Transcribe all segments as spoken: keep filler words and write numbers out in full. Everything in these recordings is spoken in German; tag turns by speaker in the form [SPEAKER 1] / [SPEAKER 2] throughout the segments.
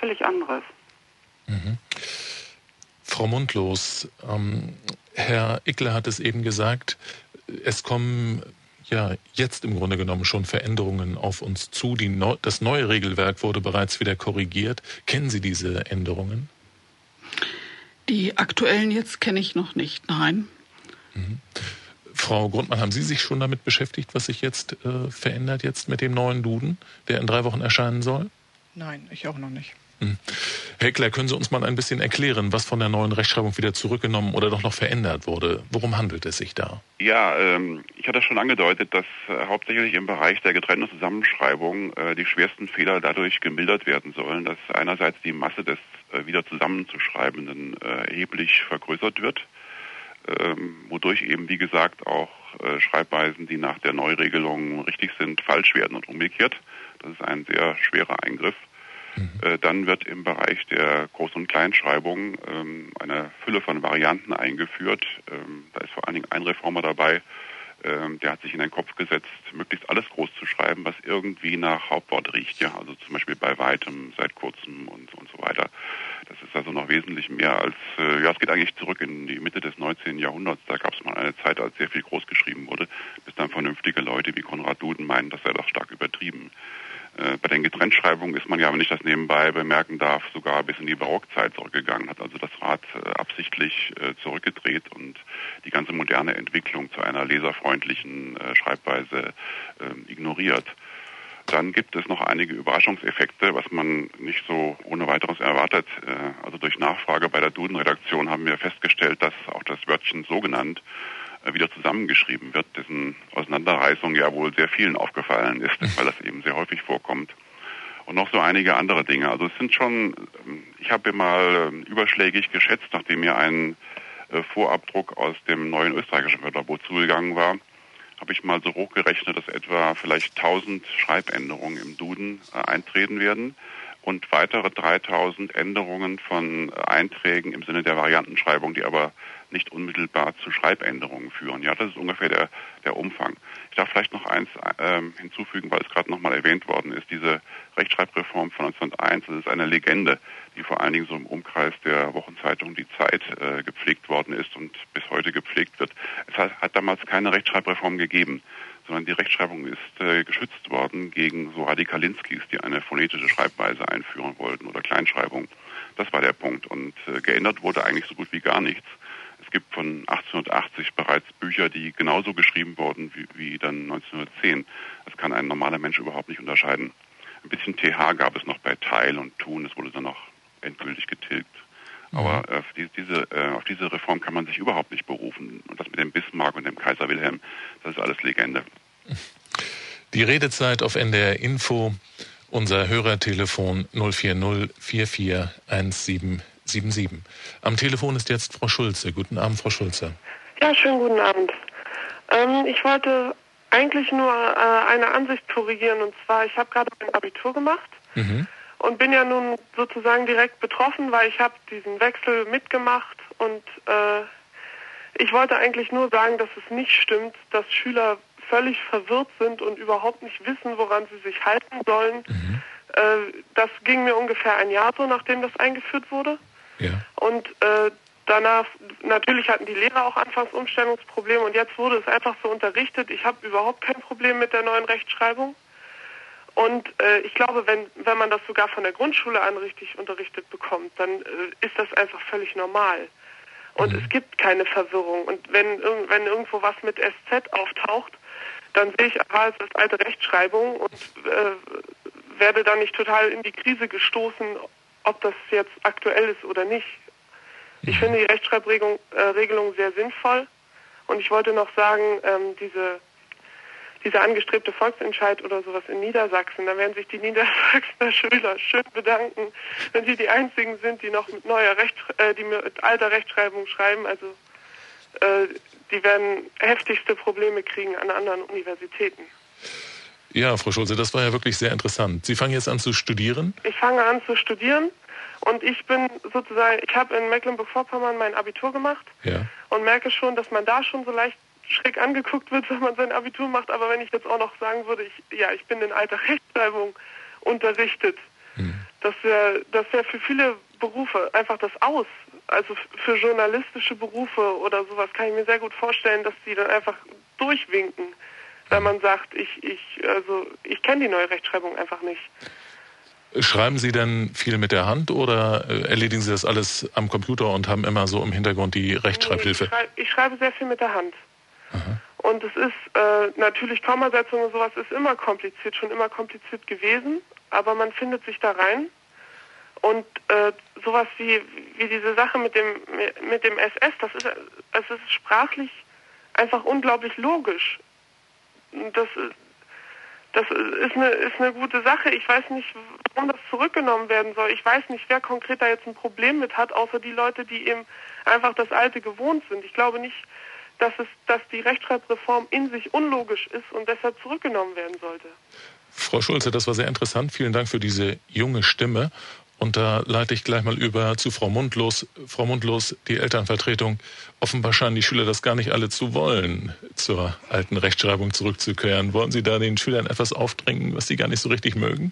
[SPEAKER 1] völlig anderes.
[SPEAKER 2] Mhm. Frau Mundlos, ähm, Herr Ickler hat es eben gesagt, es kommen ja jetzt im Grunde genommen schon Veränderungen auf uns zu. Die Neu- das neue Regelwerk wurde bereits wieder korrigiert. Kennen Sie diese Änderungen?
[SPEAKER 3] Die aktuellen jetzt kenne ich noch nicht, nein.
[SPEAKER 2] Mhm. Frau Grundmann, haben Sie sich schon damit beschäftigt, was sich jetzt äh, verändert jetzt mit dem neuen Duden, der in drei Wochen erscheinen soll?
[SPEAKER 4] Nein, ich auch noch nicht.
[SPEAKER 2] Mhm. Herr Ickler, können Sie uns mal ein bisschen erklären, was von der neuen Rechtschreibung wieder zurückgenommen oder doch noch verändert wurde? Worum handelt es sich da?
[SPEAKER 5] Ja, ähm, ich hatte schon angedeutet, dass äh, hauptsächlich im Bereich der getrennten Zusammenschreibung äh, die schwersten Fehler dadurch gemildert werden sollen, dass einerseits die Masse des äh, wieder zusammenzuschreibenden äh, erheblich vergrößert wird, ähm, wodurch eben, wie gesagt, auch äh, Schreibweisen, die nach der Neuregelung richtig sind, falsch werden und umgekehrt. Das ist ein sehr schwerer Eingriff. Mhm. Äh, dann wird im Bereich der Groß- und Kleinschreibung ähm, eine Fülle von Varianten eingeführt. Ähm, da ist vor allen Dingen ein Reformer dabei, ähm, der hat sich in den Kopf gesetzt, möglichst alles groß zu schreiben, was irgendwie nach Hauptwort riecht. Ja, also zum Beispiel bei weitem, seit kurzem und, und so weiter. Das ist also noch wesentlich mehr als, äh, ja, es geht eigentlich zurück in die Mitte des neunzehnten Jahrhunderts. Da gab es mal eine Zeit, als sehr viel groß geschrieben wurde, bis dann vernünftige Leute wie Konrad Duden meinen, das sei doch stark übertrieben. Äh, bei den Getrenntschreibungen ist man ja, wenn ich das nebenbei bemerken darf, sogar bis in die Barockzeit zurückgegangen, hat also das Rad äh, absichtlich äh, zurückgedreht und die ganze moderne Entwicklung zu einer leserfreundlichen äh, Schreibweise äh, ignoriert. Dann gibt es noch einige Überraschungseffekte, was man nicht so ohne weiteres erwartet. Äh, also durch Nachfrage bei der Duden-Redaktion haben wir festgestellt, dass auch das Wörtchen so genannt wieder zusammengeschrieben wird, dessen Auseinanderreißung ja wohl sehr vielen aufgefallen ist, weil das eben sehr häufig vorkommt. Und noch so einige andere Dinge. Also es sind schon, ich habe mal überschlägig geschätzt, nachdem mir ein Vorabdruck aus dem neuen österreichischen Wörterbuch zugegangen war, habe ich mal so hochgerechnet, dass etwa vielleicht tausend Schreibänderungen im Duden eintreten werden und weitere dreitausend Änderungen von Einträgen im Sinne der Variantenschreibung, die aber nicht unmittelbar zu Schreibänderungen führen. Ja, das ist ungefähr der, der Umfang. Ich darf vielleicht noch eins ähm, hinzufügen, weil es gerade nochmal erwähnt worden ist. Diese Rechtschreibreform von neunzehnhunderteins, das ist eine Legende, die vor allen Dingen so im Umkreis der Wochenzeitung Die Zeit äh, gepflegt worden ist und bis heute gepflegt wird. Es hat, hat damals keine Rechtschreibreform gegeben, sondern die Rechtschreibung ist äh, geschützt worden gegen so Radikalinskis, die eine phonetische Schreibweise einführen wollten oder Kleinschreibung. Das war der Punkt. Und äh, geändert wurde eigentlich so gut wie gar nichts. Es gibt von achtzehnhundertachtzig bereits Bücher, die genauso geschrieben wurden wie, wie dann neunzehnhundertzehn. Das kann ein normaler Mensch überhaupt nicht unterscheiden. Ein bisschen T H gab es noch bei Teil und Tun, das wurde dann noch endgültig getilgt. Mhm. Aber äh, die, diese, äh, auf diese Reform kann man sich überhaupt nicht berufen. Und das mit dem Bismarck und dem Kaiser Wilhelm, das ist alles Legende.
[SPEAKER 2] Die Redezeit auf N D R Info, unser Hörertelefon null vier null vier vier eins sieben sieben sieben. Am Telefon ist jetzt Frau Schulze. Guten Abend, Frau Schulze.
[SPEAKER 6] Ja, schönen guten Abend. Ähm, ich wollte eigentlich nur äh, eine Ansicht korrigieren. Und zwar, ich habe gerade mein Abitur gemacht mhm. und bin ja nun sozusagen direkt betroffen, weil ich habe diesen Wechsel mitgemacht. Und äh, ich wollte eigentlich nur sagen, dass es nicht stimmt, dass Schüler völlig verwirrt sind und überhaupt nicht wissen, woran sie sich halten sollen. Mhm. Äh, das ging mir ungefähr ein Jahr so, nachdem das eingeführt wurde. Ja. Und äh, danach, natürlich hatten die Lehrer auch anfangs Umstellungsprobleme und jetzt wurde es einfach so unterrichtet. Ich habe überhaupt kein Problem mit der neuen Rechtschreibung. Und äh, ich glaube, wenn wenn man das sogar von der Grundschule an richtig unterrichtet bekommt, dann äh, ist das einfach völlig normal. Und mhm. es gibt keine Verwirrung. Und wenn, wenn irgendwo was mit S Z auftaucht, dann sehe ich, aha, es ist alte Rechtschreibung und äh, werde dann nicht total in die Krise gestoßen, ob das jetzt aktuell ist oder nicht. Ich finde die Rechtschreibregelung äh, Regelung sehr sinnvoll. Und ich wollte noch sagen, ähm, diese, dieser angestrebte Volksentscheid oder sowas in Niedersachsen, da werden sich die Niedersachsener Schüler schön bedanken, wenn sie die einzigen sind, die noch mit neuer Recht, äh, die mit alter Rechtschreibung schreiben. Also äh, die werden heftigste Probleme kriegen an anderen Universitäten.
[SPEAKER 2] Ja, Frau Schulze, das war ja wirklich sehr interessant. Sie fangen jetzt an zu studieren?
[SPEAKER 6] Ich fange an zu studieren und ich bin sozusagen, ich habe in Mecklenburg-Vorpommern mein Abitur gemacht ja. und merke schon, dass man da schon so leicht schräg angeguckt wird, wenn man sein Abitur macht. Aber wenn ich jetzt auch noch sagen würde, ich, ja, ich bin in alter Rechtschreibung unterrichtet, hm. Das wäre das wär für viele Berufe einfach das Aus. Also für journalistische Berufe oder sowas kann ich mir sehr gut vorstellen, dass die dann einfach durchwinken, wenn man sagt, ich, ich, also ich kenne die neue Rechtschreibung einfach nicht.
[SPEAKER 2] Schreiben Sie denn viel mit der Hand oder erledigen Sie das alles am Computer und haben immer so im Hintergrund die Rechtschreibhilfe?
[SPEAKER 6] Nee, ich, schreibe, ich schreibe sehr viel mit der Hand.
[SPEAKER 2] Aha.
[SPEAKER 6] Und es ist äh, natürlich Kommasetzung und sowas ist immer kompliziert, schon immer kompliziert gewesen, aber man findet sich da rein. Und äh, sowas wie, wie diese Sache mit dem mit dem S S, das ist es ist sprachlich einfach unglaublich logisch. Das ist Das ist eine, ist eine gute Sache. Ich weiß nicht, warum das zurückgenommen werden soll. Ich weiß nicht, wer konkret da jetzt ein Problem mit hat, außer die Leute, die eben einfach das Alte gewohnt sind. Ich glaube nicht, dass es, dass die Rechtschreibreform in sich unlogisch ist und deshalb zurückgenommen werden sollte.
[SPEAKER 2] Frau Schulze, das war sehr interessant. Vielen Dank für diese junge Stimme. Und da leite ich gleich mal über zu Frau Mundlos. Frau Mundlos, die Elternvertretung, offenbar scheinen die Schüler das gar nicht alle zu wollen, zur alten Rechtschreibung zurückzukehren. Wollen Sie da den Schülern etwas aufdrängen, was sie gar nicht so richtig mögen?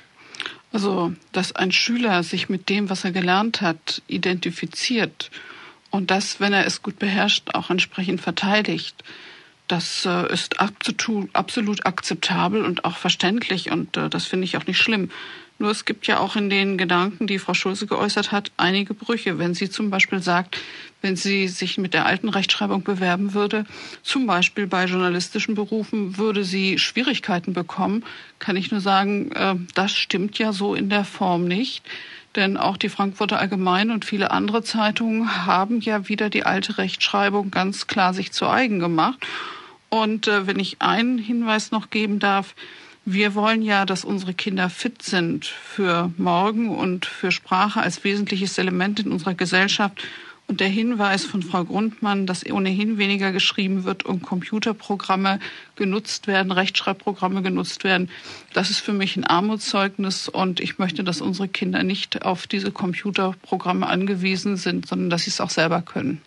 [SPEAKER 3] Also, dass ein Schüler sich mit dem, was er gelernt hat, identifiziert und das, wenn er es gut beherrscht, auch entsprechend verteidigt, das äh, ist absolut, absolut akzeptabel und auch verständlich und äh, das finde ich auch nicht schlimm. Nur es gibt ja auch in den Gedanken, die Frau Schulze geäußert hat, einige Brüche. Wenn sie zum Beispiel sagt, wenn sie sich mit der alten Rechtschreibung bewerben würde, zum Beispiel bei journalistischen Berufen, würde sie Schwierigkeiten bekommen, kann ich nur sagen, äh, das stimmt ja so in der Form nicht. Denn auch die Frankfurter Allgemeine und viele andere Zeitungen haben ja wieder die alte Rechtschreibung ganz klar sich zu eigen gemacht. Und äh, wenn ich einen Hinweis noch geben darf, wir wollen ja, dass unsere Kinder fit sind für morgen und für Sprache als wesentliches Element in unserer Gesellschaft. Und der Hinweis von Frau Grundmann, dass ohnehin weniger geschrieben wird und Computerprogramme genutzt werden, Rechtschreibprogramme genutzt werden, das ist für mich ein Armutszeugnis. Und ich möchte, dass unsere Kinder nicht auf diese Computerprogramme angewiesen sind, sondern dass sie es auch selber können.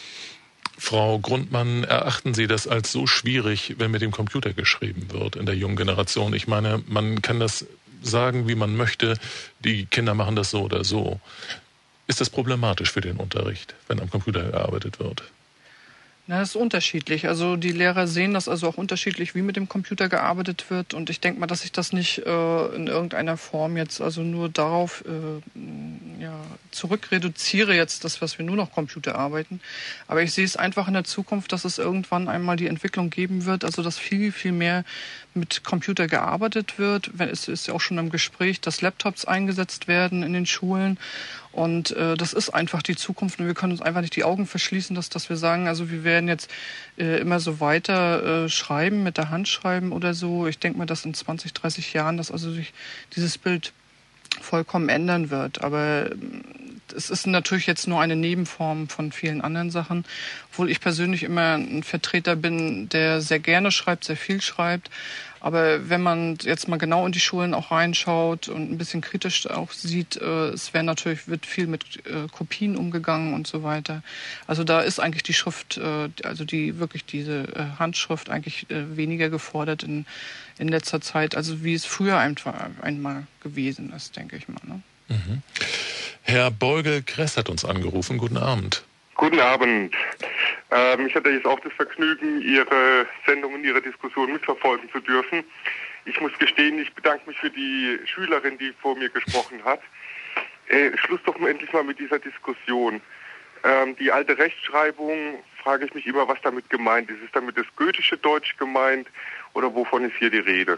[SPEAKER 2] Frau Grundmann, erachten Sie das als so schwierig, wenn mit dem Computer geschrieben wird in der jungen Generation? Ich meine, man kann das sagen, wie man möchte. Die Kinder machen das so oder so. Ist das problematisch für den Unterricht, wenn am Computer gearbeitet wird?
[SPEAKER 4] Na, das ist unterschiedlich. Also die Lehrer sehen das also auch unterschiedlich, wie mit dem Computer gearbeitet wird. Und ich denke mal, dass ich das nicht äh, in irgendeiner Form jetzt also nur darauf äh, ja, zurückreduziere, jetzt das, was wir nur noch Computer arbeiten. Aber ich sehe es einfach in der Zukunft, dass es irgendwann einmal die Entwicklung geben wird, also dass viel, viel mehr mit Computer gearbeitet wird. Es ist ja auch schon im Gespräch, dass Laptops eingesetzt werden in den Schulen. Und äh, das ist einfach die Zukunft und wir können uns einfach nicht die Augen verschließen, dass, dass wir sagen, also wir werden jetzt äh, immer so weiter äh, schreiben, mit der Hand schreiben oder so. Ich denke mal, dass in zwanzig, dreißig Jahren, dass also sich dieses Bild vollkommen ändern wird. Aber es ist natürlich jetzt nur eine Nebenform von vielen anderen Sachen, obwohl ich persönlich immer ein Vertreter bin, der sehr gerne schreibt, sehr viel schreibt. Aber wenn man jetzt mal genau in die Schulen auch reinschaut und ein bisschen kritisch auch sieht, äh, es wäre natürlich, wird viel mit äh, Kopien umgegangen und so weiter. Also da ist eigentlich die Schrift, äh, also die wirklich diese äh, Handschrift eigentlich äh, weniger gefordert in, in letzter Zeit, also wie es früher einfach einmal gewesen ist, denke ich mal. Ne?
[SPEAKER 2] Mhm. Herr Beugel-Kress hat uns angerufen. Guten Abend.
[SPEAKER 1] Guten Abend. Ähm, ich hatte jetzt auch das Vergnügen, Ihre Sendung und Ihre Diskussion mitverfolgen zu dürfen. Ich muss gestehen, ich bedanke mich für die Schülerin, die vor mir gesprochen hat. Äh, Schluss doch endlich mal mit dieser Diskussion. Ähm, die alte Rechtschreibung, frage ich mich immer, was damit gemeint ist. Ist damit das goethische Deutsch gemeint oder wovon ist hier die Rede?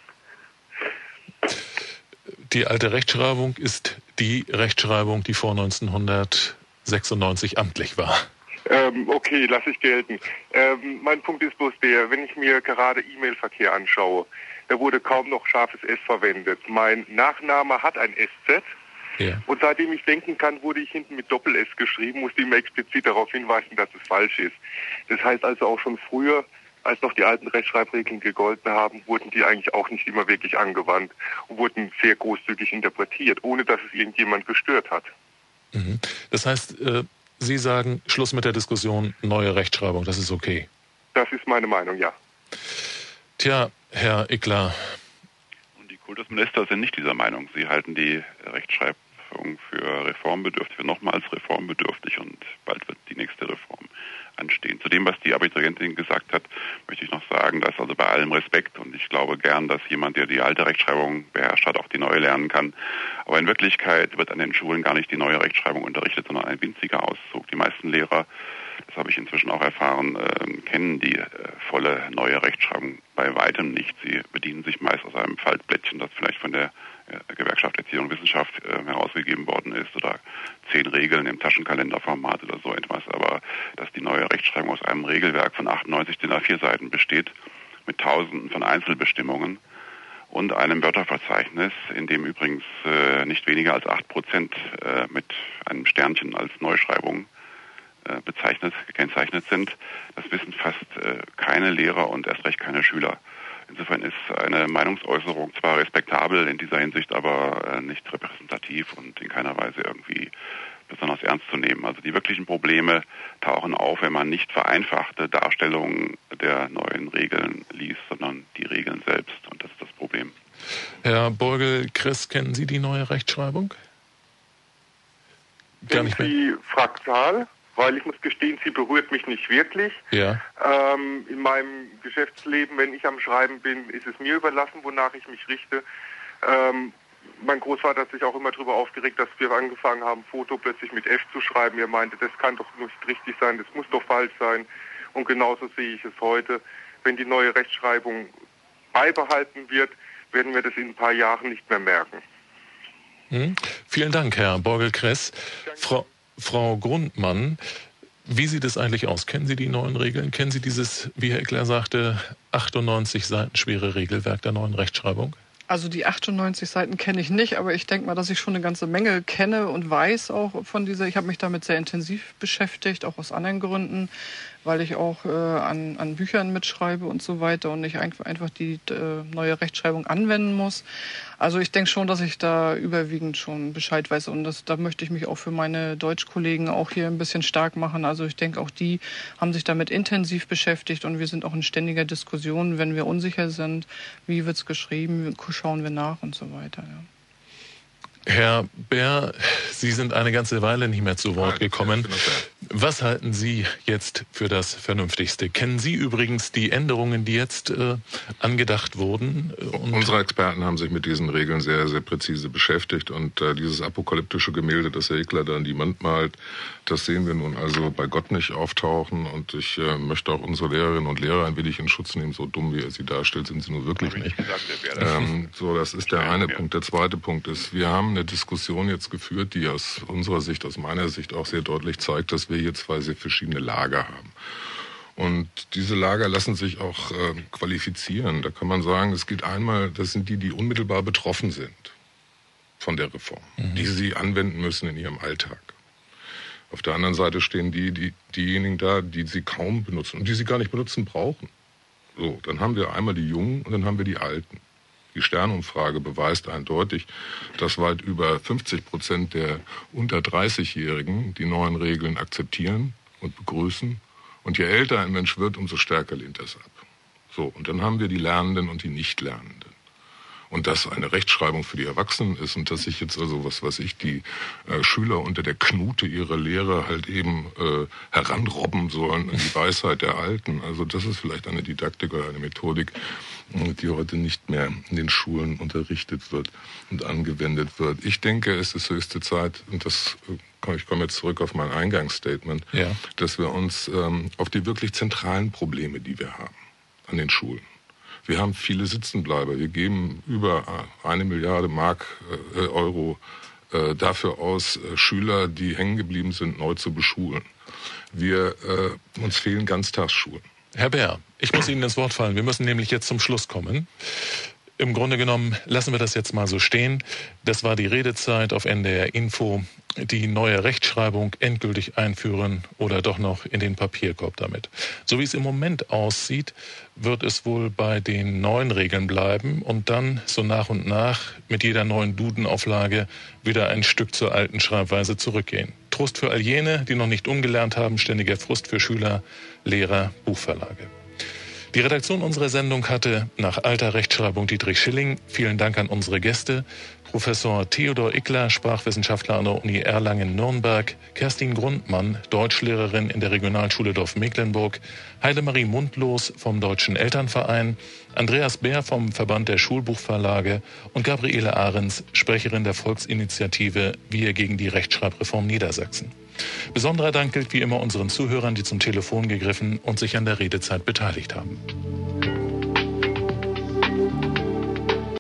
[SPEAKER 2] Die alte Rechtschreibung ist die Rechtschreibung, die vor neunzehnhundertsechsundneunzig amtlich war.
[SPEAKER 1] Ähm, okay, lasse ich gelten. Ähm, mein Punkt ist bloß der, wenn ich mir gerade E-Mail-Verkehr anschaue, da wurde kaum noch scharfes S verwendet. Mein Nachname hat ein S Z. Ja. Und seitdem ich denken kann, wurde ich hinten mit Doppel-S geschrieben, musste immer explizit darauf hinweisen, dass es falsch ist. Das heißt also auch schon früher, als noch die alten Rechtschreibregeln gegolten haben, wurden die eigentlich auch nicht immer wirklich angewandt und wurden sehr großzügig interpretiert, ohne dass es irgendjemand gestört hat.
[SPEAKER 2] Mhm. Das heißt, äh, Sie sagen, Schluss mit der Diskussion, neue Rechtschreibung, das ist okay.
[SPEAKER 1] Das ist meine Meinung, ja.
[SPEAKER 2] Tja, Herr Ickler,
[SPEAKER 5] Kultusminister sind nicht dieser Meinung. Sie halten die Rechtschreibung für reformbedürftig, für nochmals reformbedürftig und bald wird die nächste Reform anstehen. Zu dem, was die Abiturientin gesagt hat, möchte ich noch sagen, dass also bei allem Respekt, und ich glaube gern, dass jemand, der die alte Rechtschreibung beherrscht hat, auch die neue lernen kann. Aber in Wirklichkeit wird an den Schulen gar nicht die neue Rechtschreibung unterrichtet, sondern ein winziger Auszug. Die meisten Lehrer, das habe ich inzwischen auch erfahren, äh, kennen die äh, volle neue Rechtschreibung bei weitem nicht. Sie bedienen sich meist aus einem Faltblättchen, das vielleicht von der äh, Gewerkschaft Erziehung und Wissenschaft äh, herausgegeben worden ist, oder zehn Regeln im Taschenkalenderformat oder so etwas. Aber dass die neue Rechtschreibung aus einem Regelwerk von achtundneunzig DIN A vier Seiten besteht, mit Tausenden von Einzelbestimmungen und einem Wörterverzeichnis, in dem übrigens äh, nicht weniger als acht Prozent äh, mit einem Sternchen als Neuschreibung äh, bezeichnet, gekennzeichnet sind. Das wissen fast äh, keine Lehrer und erst recht keine Schüler. Insofern ist eine Meinungsäußerung zwar respektabel in dieser Hinsicht, aber äh, nicht repräsentativ und in keiner Weise irgendwie besonders ernst zu nehmen. Also die wirklichen Probleme tauchen auf, wenn man nicht vereinfachte Darstellungen der neuen Regeln liest, sondern die Regeln selbst. Und das ist das Problem.
[SPEAKER 2] Herr Borgel-Kress, kennen Sie die neue Rechtschreibung?
[SPEAKER 1] Gar nicht mehr. Die Fraktal, weil ich muss gestehen, sie berührt mich nicht wirklich.
[SPEAKER 2] Ja.
[SPEAKER 1] Ähm, in meinem Geschäftsleben, wenn ich am Schreiben bin, ist es mir überlassen, wonach ich mich richte. Ähm, Mein Großvater hat sich auch immer darüber aufgeregt, dass wir angefangen haben, Foto plötzlich mit F zu schreiben. Er meinte, das kann doch nicht richtig sein, das muss doch falsch sein. Und genauso sehe ich es heute. Wenn die neue Rechtschreibung beibehalten wird, werden wir das in ein paar Jahren nicht mehr merken.
[SPEAKER 2] Hm. Vielen Dank, Herr Borgel-Kress. Frau, Frau Grundmann, wie sieht es eigentlich aus? Kennen Sie die neuen Regeln? Kennen Sie dieses, wie Herr Eckler sagte, achtundneunzig Seiten schwere Regelwerk der neuen Rechtschreibung?
[SPEAKER 4] Also die achtundneunzig Seiten kenne ich nicht, aber ich denke mal, dass ich schon eine ganze Menge kenne und weiß auch von dieser. Ich habe mich damit sehr intensiv beschäftigt, auch aus anderen Gründen, weil ich auch äh, an, an Büchern mitschreibe und so weiter und nicht einfach, einfach die äh, neue Rechtschreibung anwenden muss. Also ich denke schon, dass ich da überwiegend schon Bescheid weiß und das, da möchte ich mich auch für meine Deutschkollegen auch hier ein bisschen stark machen. Also ich denke, auch die haben sich damit intensiv beschäftigt und wir sind auch in ständiger Diskussion, wenn wir unsicher sind, wie wird's geschrieben, schauen wir nach und so weiter. Ja.
[SPEAKER 2] Herr Bär, Sie sind eine ganze Weile nicht mehr zu Wort gekommen. Was halten Sie jetzt für das Vernünftigste? Kennen Sie übrigens die Änderungen, die jetzt äh, angedacht wurden?
[SPEAKER 7] Und unsere Experten haben sich mit diesen Regeln sehr, sehr präzise beschäftigt. Und äh, dieses apokalyptische Gemälde, das Herr Eckler da an die Wand malt, das sehen wir nun also bei Gott nicht auftauchen. Und ich äh, möchte auch unsere Lehrerinnen und Lehrer ein wenig in Schutz nehmen. So dumm, wie er sie darstellt, sind sie nun wirklich nicht. Ähm, so, das ist der eine Punkt. Der zweite Punkt ist, wir haben eine Diskussion jetzt geführt, die aus unserer Sicht, aus meiner Sicht auch sehr deutlich zeigt, dass wir hier zwei sehr verschiedene Lager haben. Und diese Lager lassen sich auch äh, qualifizieren. Da kann man sagen, es geht einmal, das sind die, die unmittelbar betroffen sind von der Reform, mhm. die sie anwenden müssen in ihrem Alltag. Auf der anderen Seite stehen die, die, diejenigen da, die sie kaum benutzen und die sie gar nicht benutzen brauchen. So, dann haben wir einmal die Jungen und dann haben wir die Alten. Die Sternumfrage beweist eindeutig, dass weit über fünfzig Prozent der unter dreißigjährigen die neuen Regeln akzeptieren und begrüßen. Und je älter ein Mensch wird, umso stärker lehnt er es ab. So, und dann haben wir die Lernenden und die Nichtlernenden. Und dass eine Rechtschreibung für die Erwachsenen ist und dass sich jetzt also, was weiß ich, die äh, Schüler unter der Knute ihrer Lehre halt eben äh, heranrobben sollen an die Weisheit der Alten. Also das ist vielleicht eine Didaktik oder eine Methodik, die heute nicht mehr in den Schulen unterrichtet wird und angewendet wird. Ich denke, es ist höchste Zeit, und das, ich komme jetzt zurück auf mein Eingangsstatement, ja. dass wir uns ähm, auf die wirklich zentralen Probleme, die wir haben, an den Schulen. Wir haben viele Sitzenbleiber. Wir geben über eine Milliarde Mark, äh, Euro äh, dafür aus, äh, Schüler, die hängen geblieben sind, neu zu beschulen. Wir, äh, uns fehlen Ganztagsschulen.
[SPEAKER 2] Herr Bär, ich muss Ihnen ins Wort fallen. Wir müssen nämlich jetzt zum Schluss kommen. Im Grunde genommen lassen wir das jetzt mal so stehen. Das war die Redezeit auf N D R Info. Die neue Rechtschreibung endgültig einführen oder doch noch in den Papierkorb damit. So wie es im Moment aussieht, wird es wohl bei den neuen Regeln bleiben und dann so nach und nach mit jeder neuen Dudenauflage wieder ein Stück zur alten Schreibweise zurückgehen. Trost für all jene, die noch nicht umgelernt haben, ständiger Frust für Schüler, Lehrer, Buchverlage. Die Redaktion unserer Sendung hatte nach alter Rechtschreibung Dietrich Schilling. Vielen Dank an unsere Gäste. Professor Theodor Ickler, Sprachwissenschaftler an der Uni Erlangen-Nürnberg, Kerstin Grundmann, Deutschlehrerin in der Regionalschule Dorf-Mecklenburg, Heidemarie Mundlos vom Deutschen Elternverein, Andreas Bär vom Verband der Schulbuchverlage und Gabriele Ahrens, Sprecherin der Volksinitiative Wir gegen die Rechtschreibreform Niedersachsen. Besonderer Dank gilt wie immer unseren Zuhörern, die zum Telefon gegriffen und sich an der Redezeit beteiligt haben.